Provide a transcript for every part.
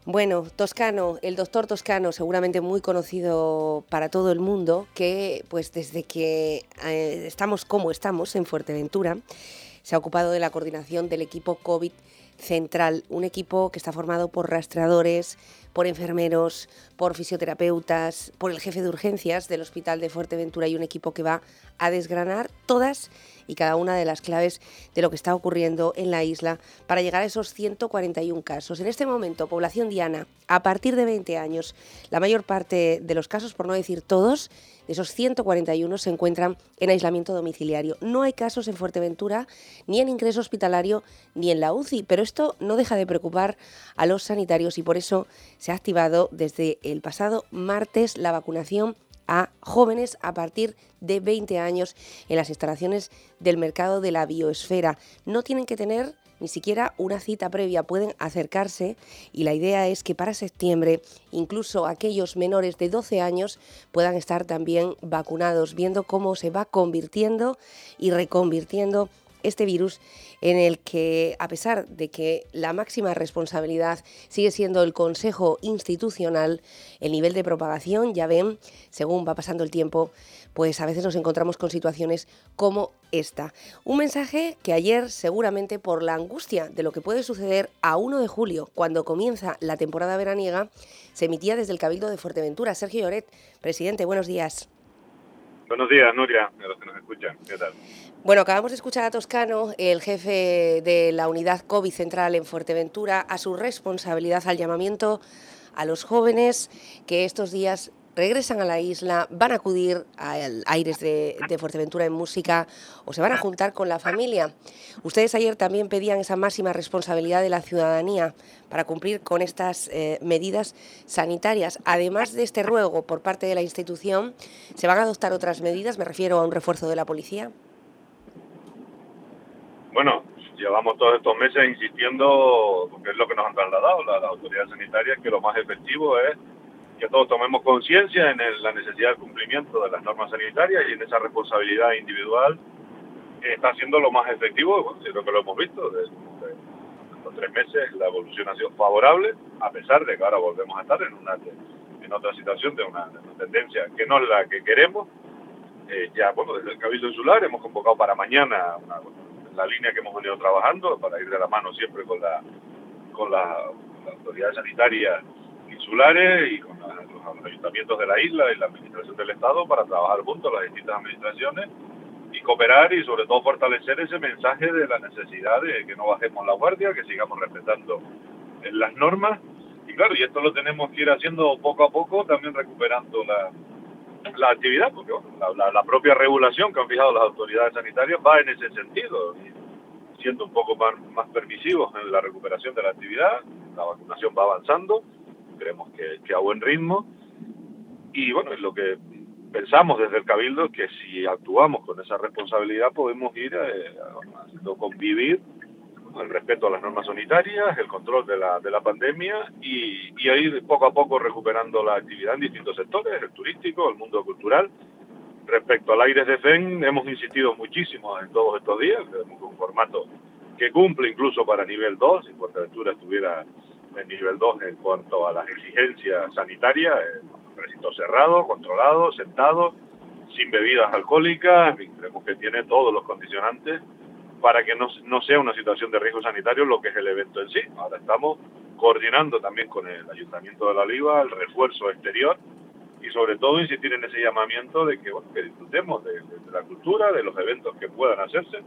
Bueno, Toscano, el doctor Toscano, seguramente muy conocido para todo el mundo, que pues desde que estamos como estamos en Fuerteventura, se ha ocupado de la coordinación del equipo COVID central, un equipo que está formado por rastreadores, por enfermeros, por fisioterapeutas, por el jefe de urgencias del Hospital de Fuerteventura y un equipo que va a desgranar todas y cada una de las claves de lo que está ocurriendo en la isla para llegar a esos 141 casos. En este momento, población diana, a partir de 20 años, la mayor parte de los casos, por no decir todos, de esos 141 se encuentran en aislamiento domiciliario. No hay casos en Fuerteventura, ni en ingreso hospitalario, ni en la UCI, pero esto no deja de preocupar a los sanitarios y por eso se ha activado desde el pasado martes la vacunación a jóvenes a partir de 20 años en las instalaciones del mercado de la biosfera. No tienen que tener ni siquiera una cita previa, pueden acercarse y la idea es que para septiembre incluso aquellos menores de 12 años puedan estar también vacunados, viendo cómo se va convirtiendo y reconvirtiendo este virus en el que, a pesar de que la máxima responsabilidad sigue siendo el Consejo Institucional, el nivel de propagación, ya ven, según va pasando el tiempo, pues a veces nos encontramos con situaciones como esta. Un mensaje que ayer, seguramente por la angustia de lo que puede suceder a 1 de julio, cuando comienza la temporada veraniega, se emitía desde el Cabildo de Fuerteventura. Sergio Lloret, presidente, buenos días. Buenos días, Nuria, a los que nos escuchan. ¿Qué tal? Bueno, acabamos de escuchar a Toscano, el jefe de la unidad COVID central en Fuerteventura, a su responsabilidad, al llamamiento a los jóvenes que estos días regresan a la isla, van a acudir al Aires de Fuerteventura en música o se van a juntar con la familia. Ustedes ayer también pedían esa máxima responsabilidad de la ciudadanía para cumplir con estas medidas sanitarias. Además de este ruego por parte de la institución, ¿se van a adoptar otras medidas? Me refiero a un refuerzo de la policía. Bueno, llevamos todos estos meses insistiendo, porque es lo que nos han trasladado las autoridades sanitarias, que lo más efectivo es que todos tomemos conciencia en la necesidad del cumplimiento de las normas sanitarias y en esa responsabilidad individual está siendo lo más efectivo. Bueno, creo que lo hemos visto desde estos 3 meses. La evolución ha sido favorable, a pesar de que ahora volvemos a estar en otra situación de una tendencia que no es la que queremos. Ya, bueno, desde el Cabildo Insular hemos convocado para mañana la línea que hemos venido trabajando para ir de la mano siempre con las autoridades sanitarias insulares y con los ayuntamientos de la isla y la administración del Estado para trabajar juntos las distintas administraciones y cooperar y sobre todo fortalecer ese mensaje de la necesidad de que no bajemos la guardia, que sigamos respetando las normas. Y claro, y esto lo tenemos que ir haciendo poco a poco, también recuperando la actividad, porque bueno, la propia regulación que han fijado las autoridades sanitarias va en ese sentido, siendo un poco más permisivos en la recuperación de la actividad. La vacunación va avanzando, creemos que a buen ritmo, y bueno, es lo que pensamos desde el Cabildo, que si actuamos con esa responsabilidad podemos ir haciendo convivir el respeto a las normas sanitarias, el control de la pandemia y ir poco a poco recuperando la actividad en distintos sectores, el turístico, el mundo cultural. Respecto al Aires de FEN, hemos insistido muchísimo en todos estos días, tenemos un formato que cumple incluso para nivel 2, si Fuerteventura estuviera en nivel 2 en cuanto a las exigencias sanitarias, recinto cerrado, controlado, sentado, sin bebidas alcohólicas, en fin, creemos que tiene todos los condicionantes para que no sea una situación de riesgo sanitario lo que es el evento en sí. Ahora estamos coordinando también con el Ayuntamiento de La Oliva el refuerzo exterior y sobre todo insistir en ese llamamiento de que, bueno, que disfrutemos de la cultura, de los eventos que puedan hacerse.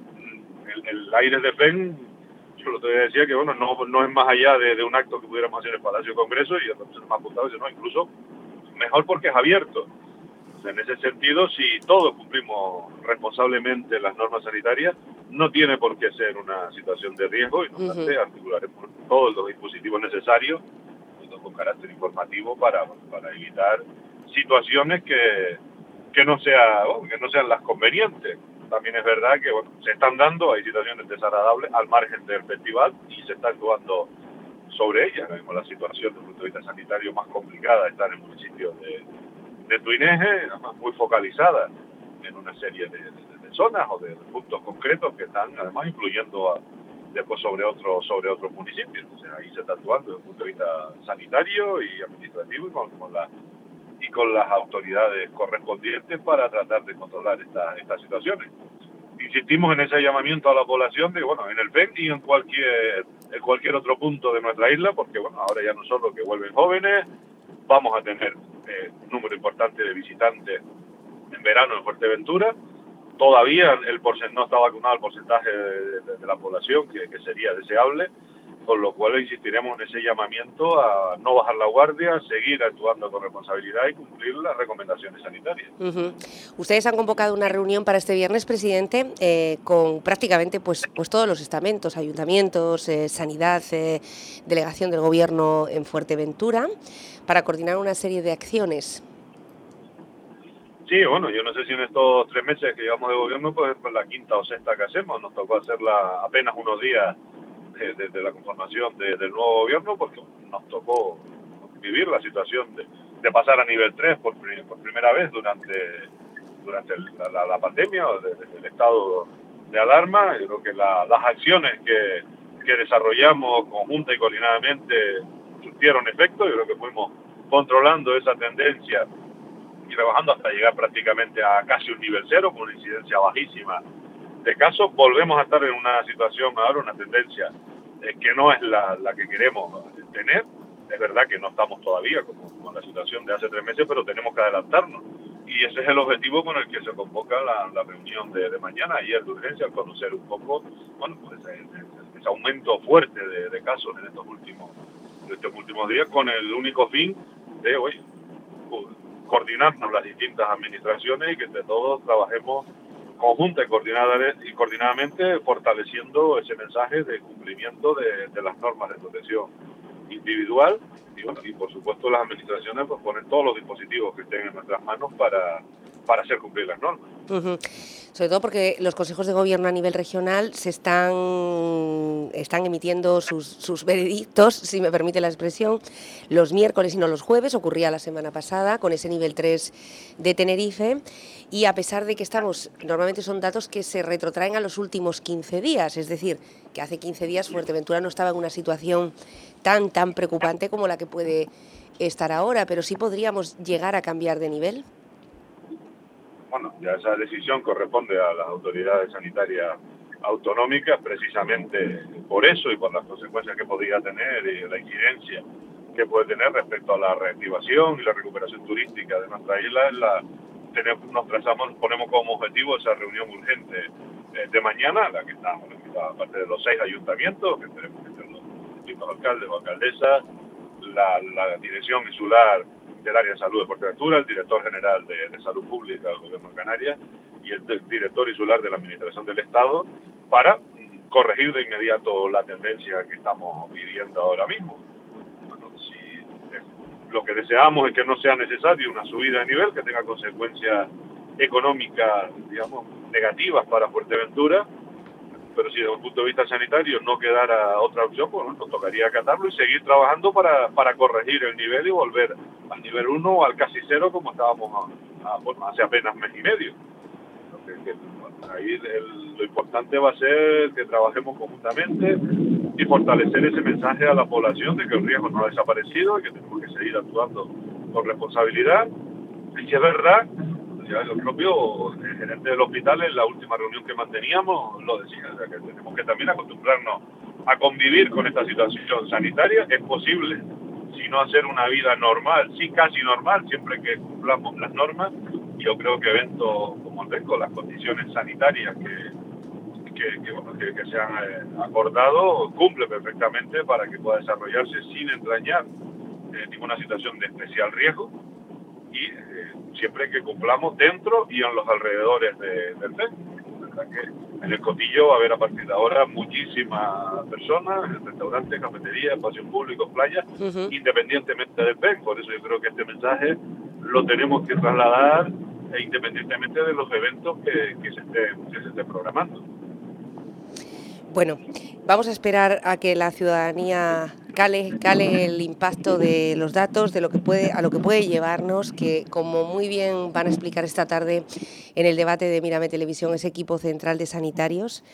El Aires de FEN, yo lo te decía que bueno, no es más allá de un acto que pudiéramos hacer en el Palacio de Congreso y entonces me ha apuntado, no, incluso mejor porque es abierto. En ese sentido, si todos cumplimos responsablemente las normas sanitarias, no tiene por qué ser una situación de riesgo y no obstante articularemos todos los dispositivos necesarios con carácter informativo para evitar situaciones que no sean las convenientes. También es verdad que bueno, se están dando, hay situaciones desagradables al margen del festival y se está actuando sobre ellas. Vemos la situación desde el punto de vista sanitario más complicada está en el municipio de Tuineje, además muy focalizada en una serie de zonas o de puntos concretos que están además influyendo después sobre otros municipios. O sea, ahí se está actuando desde el punto de vista sanitario y administrativo y con las autoridades correspondientes para tratar de controlar estas situaciones. Insistimos en ese llamamiento a la población de, bueno, en el PEN y en cualquier otro punto de nuestra isla, porque bueno, ahora ya no solo que vuelven jóvenes, vamos a tener un número importante de visitantes en verano en Fuerteventura. Todavía no está vacunado el porcentaje de la población que sería deseable, con lo cual insistiremos en ese llamamiento a no bajar la guardia, seguir actuando con responsabilidad y cumplir las recomendaciones sanitarias. Ustedes han convocado una reunión para este viernes, presidente, con prácticamente pues todos los estamentos, ayuntamientos, sanidad, delegación del gobierno en Fuerteventura, para coordinar una serie de acciones. Sí, bueno, yo no sé si en estos 3 meses que llevamos de gobierno, pues la quinta o sexta que hacemos, nos tocó hacerla apenas unos días desde la conformación del nuevo gobierno, porque nos tocó vivir la situación de pasar a nivel 3 por primera vez durante la pandemia, desde el estado de alarma. Yo creo que las acciones que desarrollamos conjunta y coordinadamente surtieron efecto. Yo creo que fuimos controlando esa tendencia y trabajando hasta llegar prácticamente a casi un nivel 0, con una incidencia bajísima de casos. Volvemos a estar en una situación ahora, una tendencia que no es la que queremos tener. Es verdad que no estamos todavía con la situación de hace 3 meses, pero tenemos que adelantarnos. Y ese es el objetivo con el que se convoca la reunión de mañana, ayer de urgencia, conocer un poco, bueno, pues ese aumento fuerte de casos en estos últimos días, con el único fin de hoy coordinarnos las distintas administraciones y que entre todos trabajemos conjunta y coordinadamente fortaleciendo ese mensaje de cumplimiento de las normas de protección individual y, bueno, y por supuesto las administraciones pues ponen todos los dispositivos que estén en nuestras manos para hacer cumplir las normas. Sobre todo porque los consejos de gobierno a nivel regional están emitiendo sus veredictos, si me permite la expresión, los miércoles y no los jueves. Ocurría la semana pasada con ese nivel 3 de Tenerife, y a pesar de que normalmente son datos que se retrotraen a los últimos 15 días, es decir, que hace 15 días Fuerteventura no estaba en una situación tan preocupante como la que puede estar ahora, pero sí podríamos llegar a cambiar de nivel. Bueno, ya esa decisión corresponde a las autoridades sanitarias autonómicas, precisamente por eso y por las consecuencias que podría tener y la incidencia que puede tener respecto a la reactivación y la recuperación turística de nuestra isla. Ponemos como objetivo esa reunión urgente de mañana, en la que estamos aparte de los 6 ayuntamientos, que tenemos que ser los distintos alcaldes o alcaldesas, la dirección insular del área de salud de Fuerteventura, el director general de salud pública del gobierno de Canarias y el director insular de la administración del Estado, para corregir de inmediato la tendencia que estamos viviendo ahora mismo. Bueno, lo que deseamos es que no sea necesario una subida de nivel que tenga consecuencias económicas, digamos, negativas para Fuerteventura, pero si desde un punto de vista sanitario no quedara otra opción, pues nos tocaría acatarlo y seguir trabajando para corregir el nivel y volver al nivel 1 o al casi 0 como estábamos hace apenas mes y medio. Ahí lo importante va a ser que trabajemos conjuntamente y fortalecer ese mensaje a la población de que el riesgo no ha desaparecido y que tenemos que seguir actuando con responsabilidad. Y si es verdad, ya el propio gerente del hospital en la última reunión que manteníamos lo decía, o sea, que tenemos que también acostumbrarnos a convivir con esta situación sanitaria. Es posible, si no hacer una vida normal, sí casi normal, siempre que cumplamos las normas. Yo creo que eventos como el con las condiciones sanitarias que se han acordado, cumple perfectamente para que pueda desarrollarse sin entrañar ninguna situación de especial riesgo, y siempre que cumplamos dentro y en los alrededores del PEN. Que en el Cotillo va a haber a partir de ahora muchísimas personas, en restaurantes, cafeterías, espacios públicos, playas, independientemente del PEN. Por eso yo creo que este mensaje lo tenemos que trasladar independientemente de los eventos que se estén programando. Bueno, vamos a esperar a que la ciudadanía cale el impacto de los datos, a lo que puede llevarnos, que como muy bien van a explicar esta tarde en el debate de Mírame Televisión ese equipo central de sanitarios,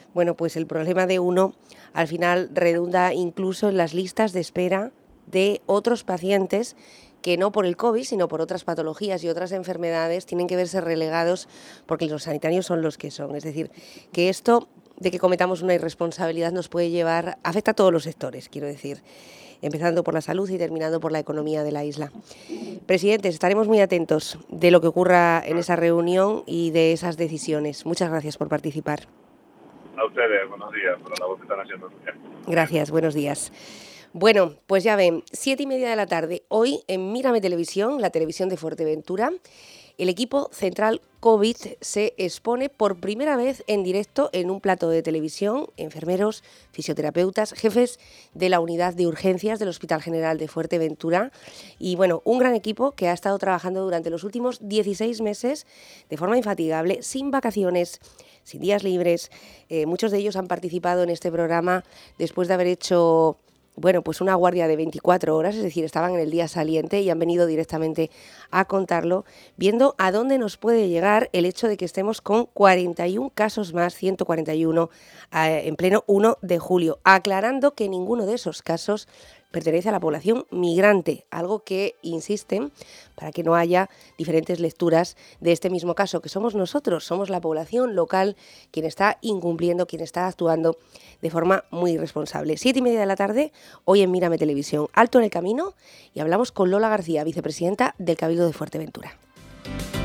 Bueno, pues el problema de uno al final redunda incluso en las listas de espera de otros pacientes que no por el COVID, sino por otras patologías y otras enfermedades tienen que verse relegados porque los sanitarios son los que son. Es decir, que esto de que cometamos una irresponsabilidad nos puede llevar, afecta a todos los sectores, quiero decir, empezando por la salud y terminando por la economía de la isla. Presidentes, estaremos muy atentos de lo que ocurra en esa reunión y de esas decisiones. Muchas gracias por participar. A ustedes, buenos días por la labor que están haciendo. Gracias, buenos días. Bueno, pues ya ven, 7:30 de la tarde, hoy en Mírame Televisión, la televisión de Fuerteventura, el equipo central COVID se expone por primera vez en directo en un plato de televisión, enfermeros, fisioterapeutas, jefes de la unidad de urgencias del Hospital General de Fuerteventura y bueno, un gran equipo que ha estado trabajando durante los últimos 16 meses de forma infatigable, sin vacaciones, sin días libres. Muchos de ellos han participado en este programa después de haber hecho pues una guardia de 24 horas, es decir, estaban en el día saliente y han venido directamente a contarlo, viendo a dónde nos puede llegar el hecho de que estemos con 41 casos más, 141 en pleno 1 de julio, aclarando que ninguno de esos casos pertenece a la población migrante, algo que insisten para que no haya diferentes lecturas de este mismo caso, que somos nosotros, somos la población local quien está incumpliendo, quien está actuando de forma muy irresponsable. 7:30 de la tarde, hoy en Mírame Televisión, Alto en el Camino, y hablamos con Lola García, vicepresidenta del Cabildo de Fuerteventura.